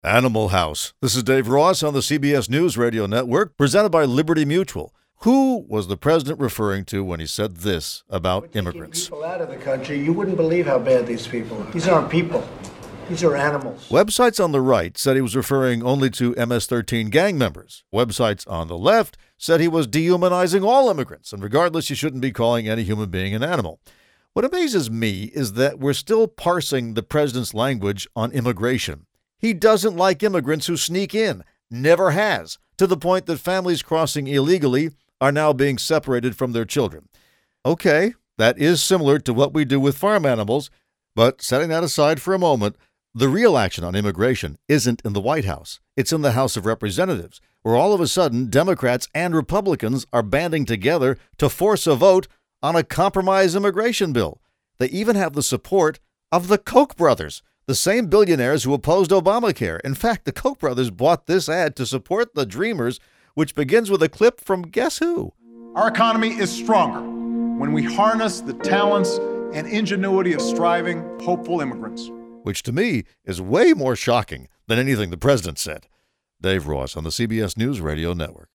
Animal House. This is Dave Ross on the CBS News Radio Network, presented by Liberty Mutual. Who was the president referring to when he said this about immigrants? People out of the country, you wouldn't believe how bad these people are. These aren't people. These are animals. Websites on the right said he was referring only to MS-13 gang members. Websites on the left said he was dehumanizing all immigrants, and regardless, you shouldn't be calling any human being an animal. What amazes me is that we're still parsing the president's language on immigration. He doesn't like immigrants who sneak in, never has, to the point that families crossing illegally are now being separated from their children. Okay, that is similar to what we do with farm animals, but setting that aside for a moment, the real action on immigration isn't in the White House. It's in the House of Representatives, where all of a sudden Democrats and Republicans are banding together to force a vote on a compromise immigration bill. They even have the support of the Koch brothers, the same billionaires who opposed Obamacare. In fact, the Koch brothers bought this ad to support the Dreamers, which begins with a clip from guess who? Our economy is stronger when we harness the talents and ingenuity of striving, hopeful immigrants. Which to me is way more shocking than anything the president said. Dave Ross on the CBS News Radio Network.